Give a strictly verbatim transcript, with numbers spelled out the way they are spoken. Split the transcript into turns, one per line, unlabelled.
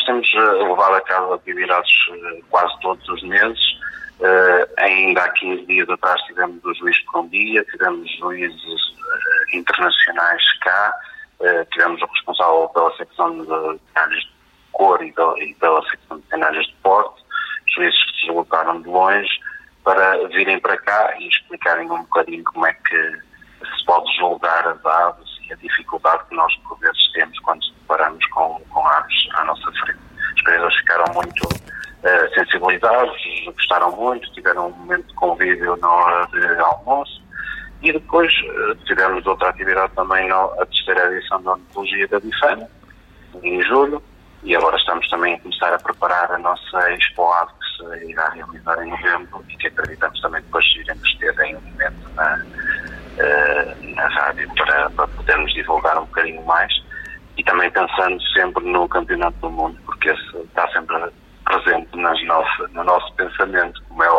nós temos uh, levado a cabo atividades uh, quase todos os meses. Uh, ainda há quinze dias atrás tivemos o Juiz por um Dia, tivemos juízes uh, internacionais cá, uh, tivemos o responsável pela secção de cenários de cor e, de, e pela secção de cenários de porte, juízes que se deslocaram de longe para virem para cá e explicarem um bocadinho como é que se pode julgar as aves e a dificuldade que nós por vezes temos quando nos deparamos com, com aves à nossa frente. Os criadores ficaram muito uh, sensibilizados, gostaram muito, tiveram um momento de convívio na hora de almoço e depois uh, tivemos outra atividade também, a terceira edição da Ornitologia da Bifana, em julho, e agora estamos também a começar a preparar a nossa Expo Ave que se irá realizar em novembro e que acreditamos também depois iremos ter em um momento na Uh, na rádio para, para podermos divulgar um bocadinho mais e também pensando sempre no Campeonato do Mundo, porque esse está sempre presente nas nosso, no nosso pensamento, como é